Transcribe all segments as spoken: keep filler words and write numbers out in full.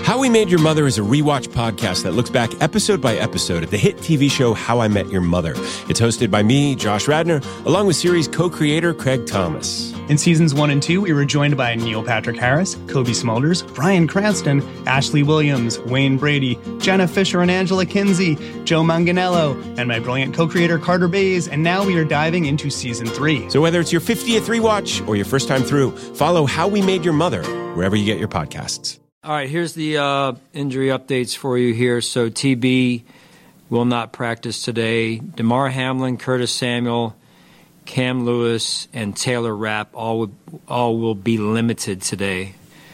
How We Made Your Mother is a rewatch podcast that looks back episode by episode at the hit T V show How I Met Your Mother. It's hosted by me, Josh Radnor, along with series co-creator Craig Thomas. In seasons one and two, we were joined by Neil Patrick Harris, Kobe Smulders, Bryan Cranston, Ashley Williams, Wayne Brady, Jenna Fisher and Angela Kinsey, Joe Manganiello, and my brilliant co-creator Carter Bays, and now we are diving into season three. So whether it's your fiftieth rewatch or your first time through, follow How We Made Your Mother wherever you get your podcasts. All right, here's the uh, injury updates for you here. So T B will not practice today. DeMar Hamlin, Curtis Samuel, Cam Lewis, and Taylor Rapp all would, all will be limited today.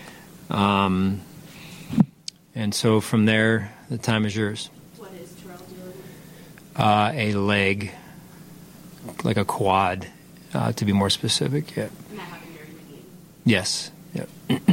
Um, and so from there, the time is yours. What is Terrell doing? Uh, a leg, like a quad, uh, to be more specific. Yeah. And that happened during the game? Yes. Yep.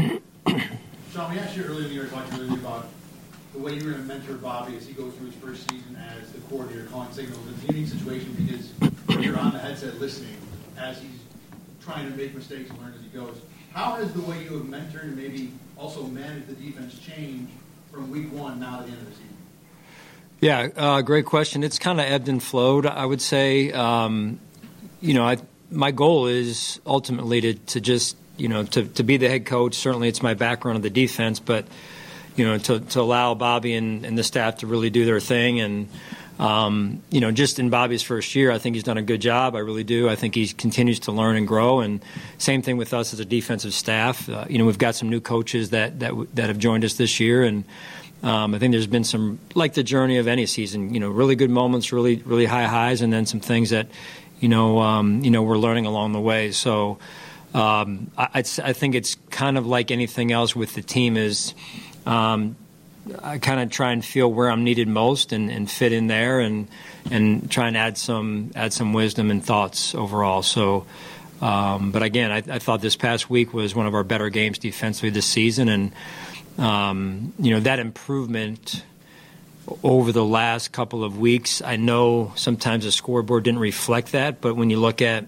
Sean, we asked you earlier in the year, talking earlier about the way you were going to mentor Bobby as he goes through his first season as the coordinator, calling signals. It's a unique situation because you're on the headset listening as he's trying to make mistakes and learn as he goes. How has the way you have mentored and maybe also managed the defense changed from week one now to the end of the season? Yeah, uh, great question. It's kind of ebbed and flowed, I would say. Um, you know, I, my goal is ultimately to, to just You know, to, to be the head coach. Certainly it's my background of the defense, but, you know, to, to allow Bobby and, and the staff to really do their thing. And, um, you know, just in Bobby's first year, I think he's done a good job. I really do. I think he continues to learn and grow. And same thing with us as a defensive staff. Uh, you know, we've got some new coaches that, that, that have joined us this year. And um, I think there's been some, like the journey of any season, you know, really good moments, really, really high highs, and then some things that, you know, um, you know, we're learning along the way. So, Um, I, I think it's kind of like anything else with the team is um, I kind of try and feel where I'm needed most and, and fit in there and and try and add some add some wisdom and thoughts overall. So, um, but again, I, I thought this past week was one of our better games defensively this season, and um, you know that improvement over the last couple of weeks. I know sometimes the scoreboard didn't reflect that, but when you look at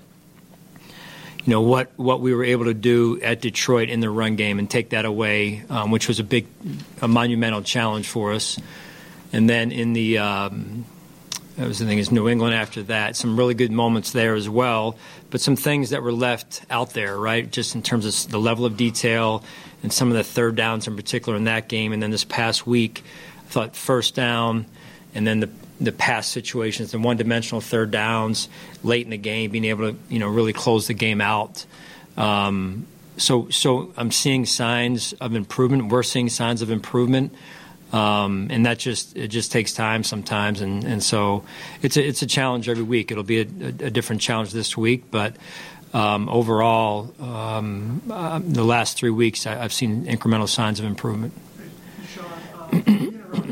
you know, what, what we were able to do at Detroit in the run game and take that away, um, which was a big, a monumental challenge for us. And then in the, um, that was the thing, is New England after that, some really good moments there as well, but some things that were left out there, right, just in terms of the level of detail and some of the third downs in particular in that game. And then this past week, I thought first down and then the the pass situations, the one-dimensional third downs late in the game, being able to, you know, really close the game out. Um, so, so I'm seeing signs of improvement. We're seeing signs of improvement, um, and that just it just takes time sometimes. And, and so it's a it's a challenge every week. It'll be a, a, a different challenge this week, but um, overall, um, uh, the last three weeks I, I've seen incremental signs of improvement. Sean, um,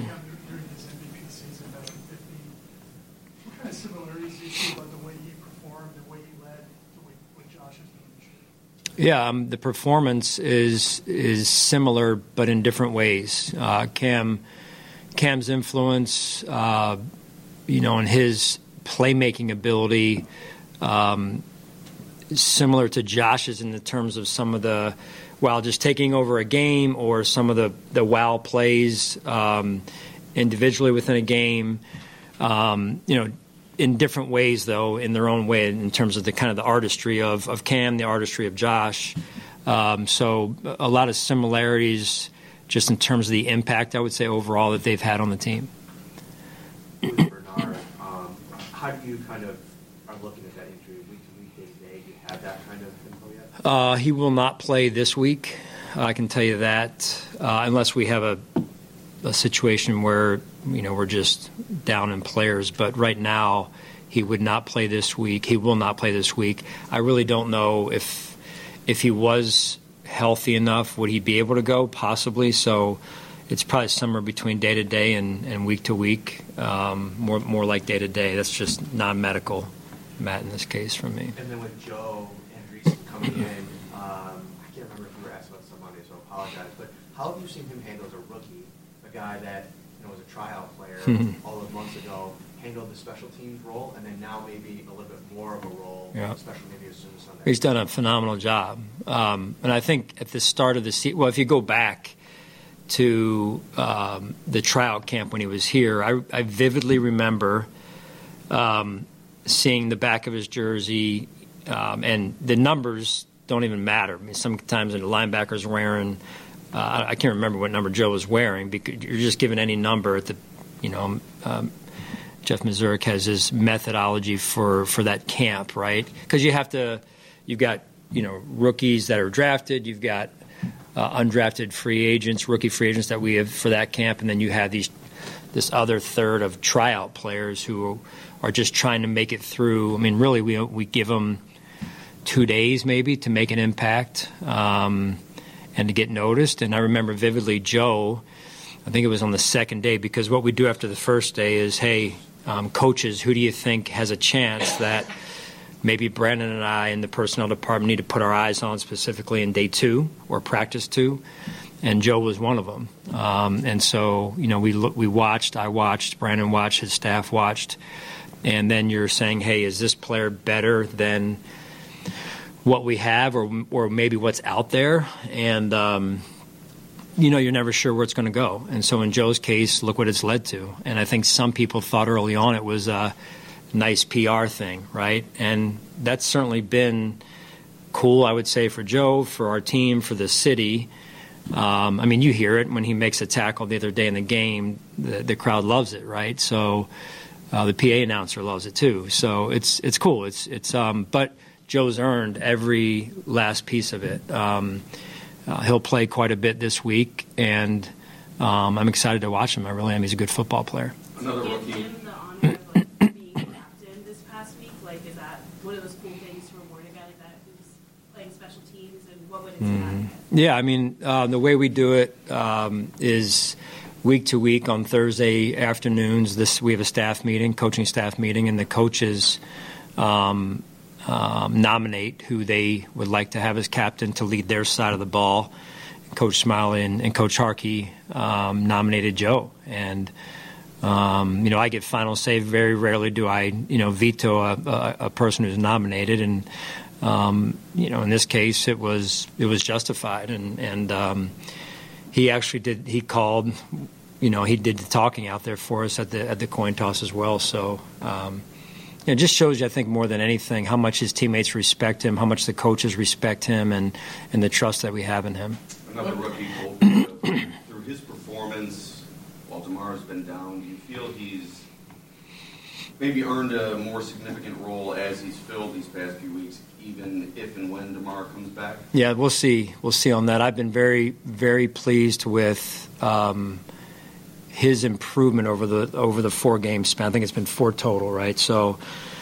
Yeah, um, the performance is is similar, but in different ways. Uh, Cam, Cam's influence, uh, you know, and his playmaking ability, um, similar to Josh's in the terms of some of the, well, just taking over a game or some of the the wow plays um, individually within a game. Um, you know. In different ways, though, in their own way, in terms of the kind of the artistry of, of Cam, the artistry of Josh. Um, so a lot of similarities just in terms of the impact, I would say, overall that they've had on the team. With Bernard, um, how do you kind of are looking at that injury week to week, day to day? Do you have that kind of info yet? Uh, he will not play this week. I can tell you that, uh, unless we have a a situation where, you know, we're just down in players. But right now, he would not play this week. He will not play this week. I really don't know if if he was healthy enough, would he be able to go? Possibly. So it's probably somewhere between day to day and, and week to week. Um, more more like day to day. That's just non-medical, Matt, in this case for me. And then with Joe Andreessen coming in, um, I can't remember if you were asked about this on Monday, so I apologize. But how have you seen him handle as a rookie? Guy that, you know, was a tryout player all those months ago, handled the special teams role, and then now maybe a little bit more of a role, yeah. especially maybe as soon as Sunday. He's done a phenomenal job. Um, and I think at the start of the season, well, if you go back to um, the tryout camp when he was here, I, I vividly remember um, seeing the back of his jersey, um, and the numbers don't even matter. I mean, sometimes the linebacker's wearing, uh, I can't remember what number Joe was wearing, because you're just given any number at the, you know, um, Jeff Mazurek has his methodology for, for that camp, right? Because you have to, you've got, you know, rookies that are drafted, you've got uh, undrafted free agents, rookie free agents that we have for that camp, and then you have these this other third of tryout players who are just trying to make it through. I mean, really, we we give them two days maybe to make an impact um, and to get noticed. And I remember vividly Joe, I think it was on the second day, because what we do after the first day is, hey, um, coaches, who do you think has a chance that maybe Brandon and I in the personnel department need to put our eyes on specifically in day two or practice two? And Joe was one of them. Um, and so, you know, we look, we watched, I watched, Brandon watched, his staff watched, and then you're saying, hey, is this player better than what we have, or or maybe what's out there? And um, you know, you're never sure where it's going to go. And so in Joe's case, look what it's led to. And I think some people thought early on it was a nice P R thing, right? And that's certainly been cool, I would say, for Joe, for our team, for the city. Um, I mean, you hear it when he makes a tackle the other day in the game. The, the crowd loves it, right? So uh, the P A announcer loves it too. So it's it's cool. It's it's um, but Joe's earned every last piece of it. Um, uh, he'll play quite a bit this week, and um, I'm excited to watch him. I really am. He's a good football player. Another rookie. Give him the honor of like, being captain this past week. Like, is that one of those cool things to reward a guy like that who's playing special teams, and what would it mm. Yeah, I mean, uh, the way we do it um, is week to week on Thursday afternoons. This we have a staff meeting, coaching staff meeting, and the coaches um, um, nominate who they would like to have as captain to lead their side of the ball. Coach Smiley and, and Coach Harkey um, nominated Joe, and um, you know, I get final say. Very rarely do I, you know, veto a, a, a person who's nominated, and um, you know, in this case, it was it was justified, and and um, he actually did. He called, you know, he did the talking out there for us at the at the coin toss as well. So um, it just shows you, I think, more than anything, how much his teammates respect him, how much the coaches respect him, and and the trust that we have in him. Another rookie, through his performance, while DeMar's been down, do you feel he's maybe earned a more significant role as he's filled these past few weeks, even if and when DeMar comes back? Yeah, we'll see. We'll see on that. I've been very, very pleased with um, his improvement over the over the four game span. I think it's been four total, right? So,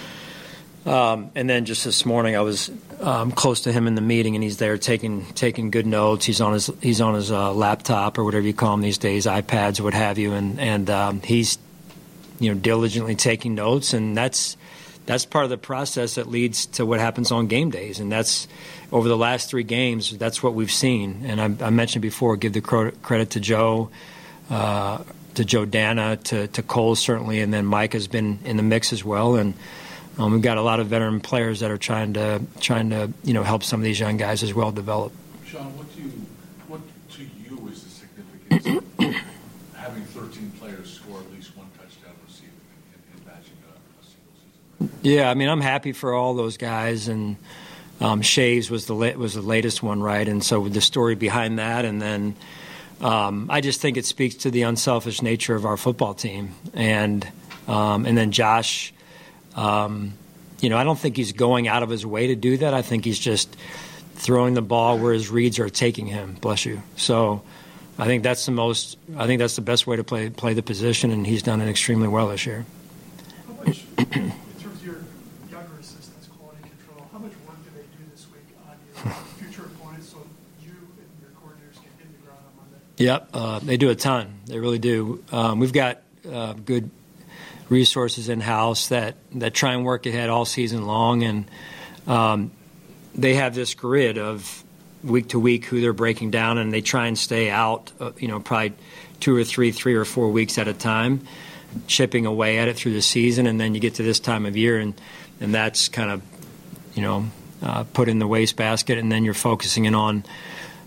um, and then just this morning, I was um, close to him in the meeting, and he's there taking taking good notes. He's on his he's on his uh, laptop or whatever you call them these days, iPads or what have you, and and um, he's you know diligently taking notes, and that's. That's part of the process that leads to what happens on game days, and that's over the last three games. That's what we've seen, and I, I mentioned before. Give the credit to Joe, uh, to Joe Dana, to, to Cole certainly, and then Mike has been in the mix as well. And um, we've got a lot of veteran players that are trying to trying to you know help some of these young guys as well develop. Sean, what do you what to you is the significance of having thirteen players score at least one touchdown receiving and, and matching a, a single season? Yeah, I mean, I'm happy for all those guys, and um, Shaves was the la- was the latest one, right? And so the story behind that, and then um, I just think it speaks to the unselfish nature of our football team, and um, and then Josh, um, you know, I don't think he's going out of his way to do that. I think he's just throwing the ball where his reads are taking him. Bless you. So I think that's the most. I think that's the best way to play play the position, and he's done it extremely well this year. How much, in terms of your younger assistants, quality control, how much work do they do this week on your future opponents so you and your coordinators can hit the ground on Monday? Yep, uh, they do a ton. They really do. Um, we've got uh, good resources in house that that try and work ahead all season long, and um, they have this grid of week to week who they're breaking down, and they try and stay out, uh, you know, probably two or three, three or four weeks at a time, chipping away at it through the season, and then you get to this time of year, and, and that's kind of, you know, uh, put in the wastebasket, and then you're focusing in on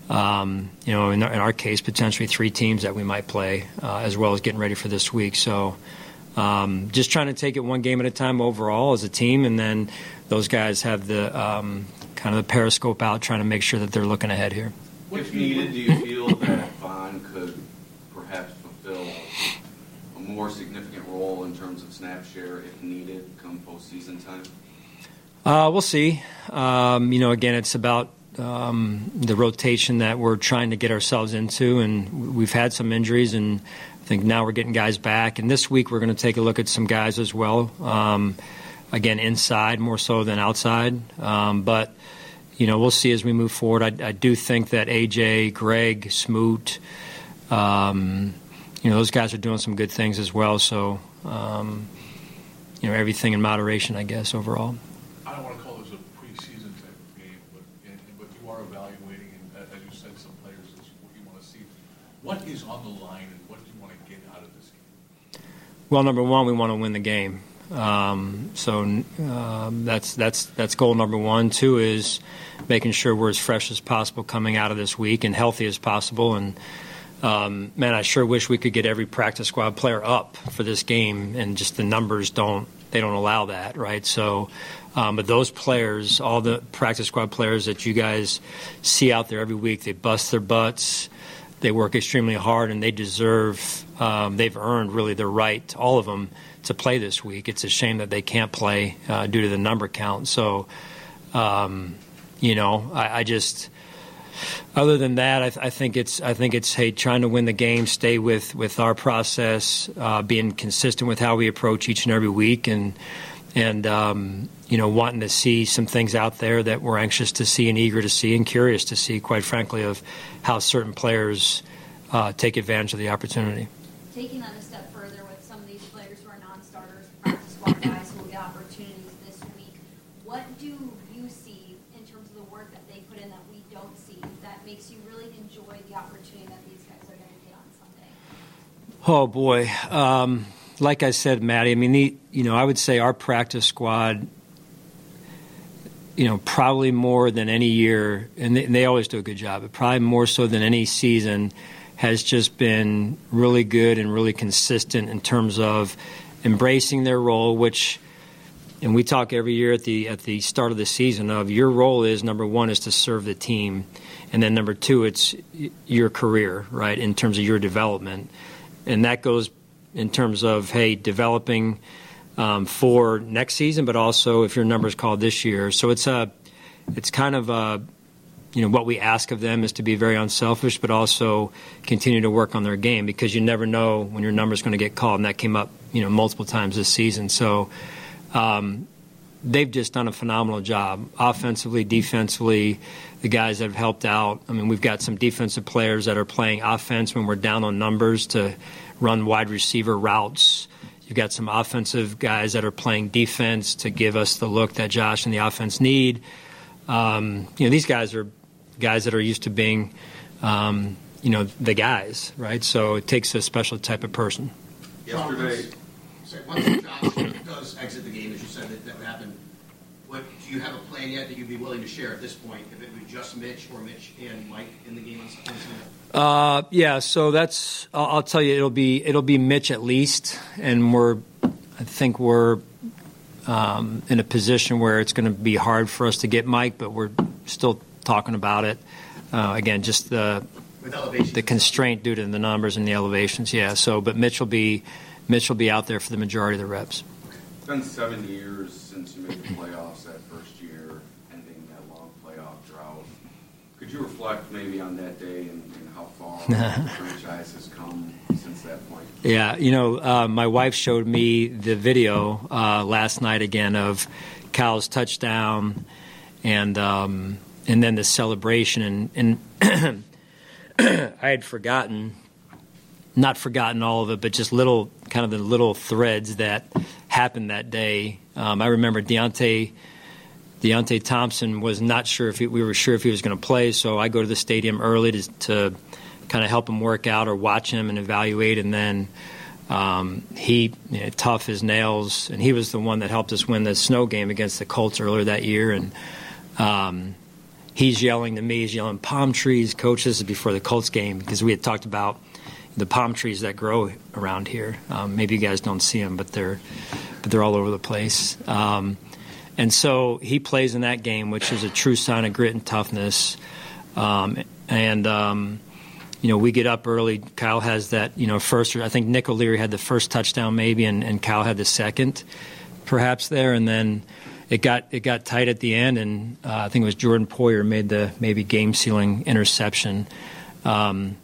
um, you know, in our, in our case, potentially three teams that we might play, uh, as well as getting ready for this week. So um, just trying to take it one game at a time overall as a team, and then those guys have the um, kind of the periscope out, trying to make sure that they're looking ahead here. If needed, do you feel that Vaughn could perhaps fulfill a more significant role in terms of snap share if needed come postseason time? Uh, we'll see. Um, you know, again, it's about um, the rotation that we're trying to get ourselves into, and we've had some injuries, and I think now we're getting guys back. And this week we're going to take a look at some guys as well. Um, again, inside more so than outside. Um, but, you know, we'll see as we move forward. I, I do think that A J, Greg, Smoot, um, you know, those guys are doing some good things as well. So, um, you know, everything in moderation, I guess, overall. I don't want to call this a preseason type of game, but and, but you are evaluating, and as you said, some players is what you want to see. What is on the line, and what do you want to get out of this game? Well, number one, we want to win the game. Um, so um, that's that's that's goal number one. Two is making sure we're as fresh as possible coming out of this week and healthy as possible. And um, man, I sure wish we could get every practice squad player up for this game, and just the numbers don't they don't allow that, right? So, um, but those players, all the practice squad players that you guys see out there every week, they bust their butts. They work extremely hard, and they deserve, um, they've earned really the right, all of them, to play this week. It's a shame that they can't play uh, due to the number count. So, um, you know, I, I just, other than that, I, th- I think it's, I think it's, hey, trying to win the game, stay with, with our process, uh, being consistent with how we approach each and every week, and, and um, you know, wanting to see some things out there that we're anxious to see and eager to see and curious to see, quite frankly, of how certain players uh, take advantage of the opportunity. Taking that a step further with some of these players who are non-starters, practice squad guys who will get opportunities this week, what do you see in terms of the work that they put in that we don't see that makes you really enjoy the opportunity that these guys are going to get on Sunday? Oh, boy. Um, like I said, Maddie, I mean, the, you know, I would say our practice squad, you know, probably more than any year, and they, and they always do a good job, but probably more so than any season, has just been really good and really consistent in terms of embracing their role, which, and we talk every year at the at the start of the season of your role is, number one, is to serve the team, and then number two, it's your career, right, in terms of your development. And that goes in terms of, hey, developing um, for next season, but also if your number's called this year. So it's a, it's kind of a, you know, what we ask of them is to be very unselfish, but also continue to work on their game, because you never know when your number's going to get called, and that came up, you know, multiple times this season. So um, they've just done a phenomenal job, offensively, defensively. The guys that have helped out. I mean, we've got some defensive players that are playing offense when we're down on numbers to run wide receiver routes. You've got some offensive guys that are playing defense to give us the look that Josh and the offense need. Um, you know, these guys are guys that are used to being, um, you know, the guys, right? So it takes a special type of person. Yesterday, So once Josh does exit the game, as you said, that, that would happen, what, do you have a plan yet that you'd be willing to share at this point, if it was just Mitch or Mitch and Mike in the game on Sunday? Uh, yeah, so that's, I'll, I'll tell you, it'll be it'll be Mitch at least, and we're, I think we're um, in a position where it's going to be hard for us to get Mike, but we're still talking about it. Uh, again, just the the constraint due to the numbers and the elevations, yeah. So, but Mitch will be Mitch will be out there for the majority of the reps. It's been seven years since you made the playoffs that first year, ending that long playoff drought. Could you reflect maybe on that day and, and how far the franchise has come since that point? Yeah, you know, uh, my wife showed me the video uh, last night again of Cal's touchdown, and um, and then the celebration, and, and I had forgotten. Not forgotten all of it, but just little, kind of the little threads that happened that day. Um, I remember Deontay, Deontay Thompson was not sure if he, we were sure if he was going to play, so I go to the stadium early to, to kind of help him work out or watch him and evaluate, and then um, he, you know, tough as nails, and he was the one that helped us win the snow game against the Colts earlier that year, and um, he's yelling to me, he's yelling, palm trees, coach. This is before the Colts game, because we had talked about the palm trees that grow around here. Um, maybe you guys don't see them, but they're but they're all over the place. Um, and so he plays in that game, which is a true sign of grit and toughness. Um, and um, you know, we get up early. Kyle has that, you know, first. I think Nick O'Leary had the first touchdown maybe, and, and Kyle had the second, perhaps there. And then it got it got tight at the end, and uh, I think it was Jordan Poyer made the maybe game-sealing interception. Um,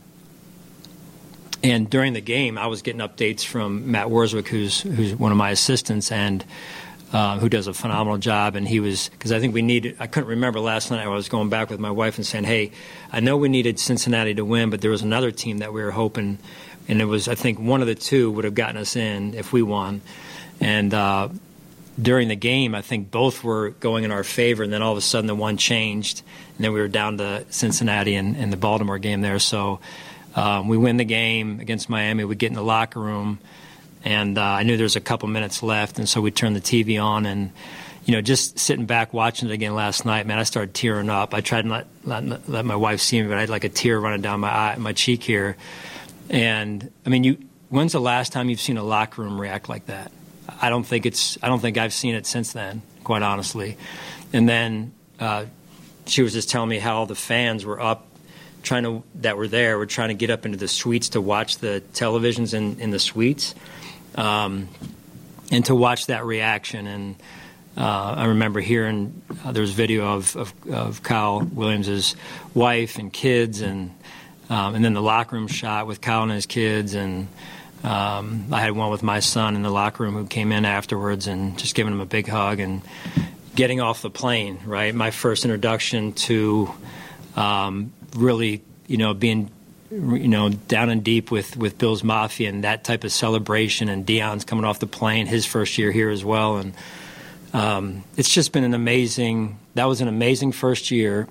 And during the game, I was getting updates from Matt Warswick, who's who's one of my assistants, and uh, who does a phenomenal job. And he was, because I think we needed, I couldn't remember last night, I was going back with my wife and saying, hey, I know we needed Cincinnati to win, but there was another team that we were hoping, and it was, I think one of the two would have gotten us in if we won. And uh, during the game, I think both were going in our favor, and then all of a sudden the one changed, and then we were down to Cincinnati in, in the Baltimore game there. So Um, we win the game against Miami. We get in the locker room, and uh, I knew there was a couple minutes left, and so we turned the T V on. And, you know, just sitting back watching it again last night, man, I started tearing up. I tried not let, let, let my wife see me, but I had like a tear running down my eye, my cheek here. And I mean, you. When's the last time you've seen a locker room react like that? I don't think it's. I don't think I've seen it since then, quite honestly. And then uh, she was just telling me how all the fans were up. Trying to that were there, were trying to get up into the suites to watch the televisions in, in the suites, um, and to watch that reaction. And uh, I remember hearing uh, there was video of, of, of Kyle Williams' wife and kids, and um, and then the locker room shot with Kyle and his kids. And um, I had one with my son in the locker room who came in afterwards and just giving him a big hug and getting off the plane. Right, my first introduction to. Um, really, you know, being, you know, down and deep with, with Bill's Mafia and that type of celebration, and Deion's coming off the plane, his first year here as well. And um, it's just been an amazing, that was an amazing first year.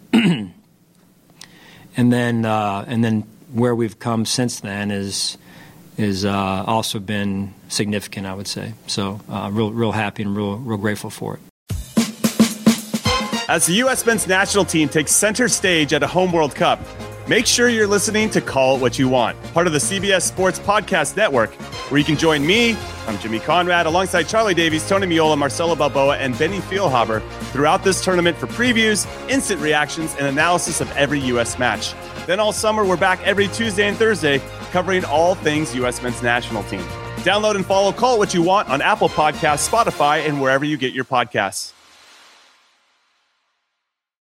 and then uh, and then where we've come since then is is uh, also been significant, I would say. So uh, real real happy and real real grateful for it. As the U S men's national team takes center stage at a home World Cup, make sure you're listening to Call It What You Want, part of the C B S Sports Podcast Network, where you can join me, I'm Jimmy Conrad, alongside Charlie Davies, Tony Miola, Marcelo Balboa, and Benny Feilhaber throughout this tournament for previews, instant reactions, and analysis of every U S match. Then all summer, we're back every Tuesday and Thursday, covering all things U S men's national team. Download and follow Call It What You Want on Apple Podcasts, Spotify, and wherever you get your podcasts.